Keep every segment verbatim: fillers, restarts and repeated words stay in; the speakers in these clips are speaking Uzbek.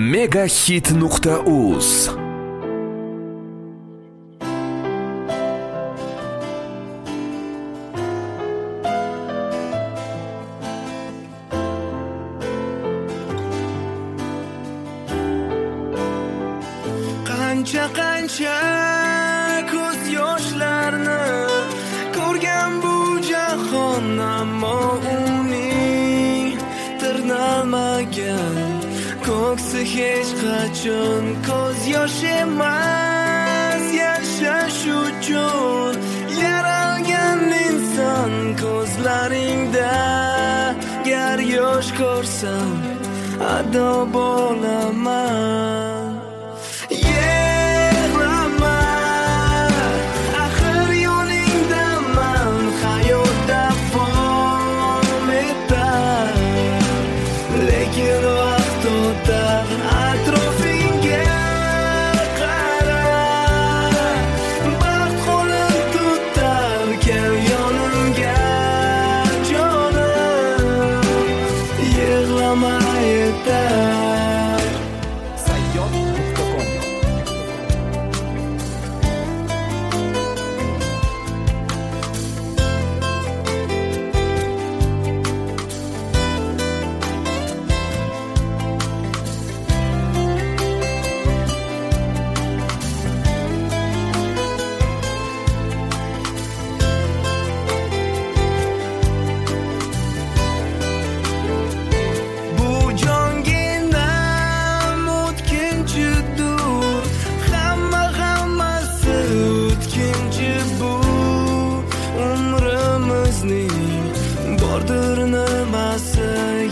Мегахит nuqta uz. Qancha qancha ko'z yoshlarni ko'rgan bu jahon, ammo uning tirnalmagan ko'ksi hech qachon ko'z yosh emas. Yashash uchun yaralgan inson ko'zlaringda gar yosh ko'rsam ado bo'laman. Bordir nimasi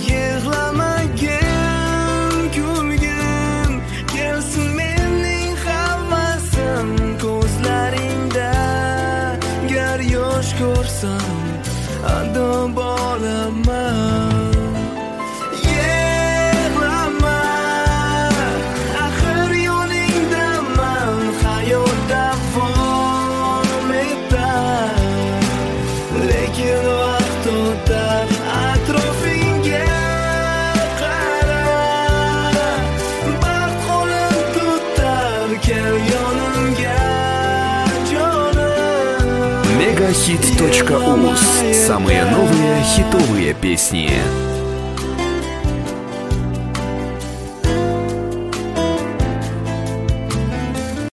yig'lamagin kulgim kelsin mening havvasim ko'zlaringda gar yosh ko'rsam ado bo'laman. мегахит точка уз. Самые новые хитовые песни.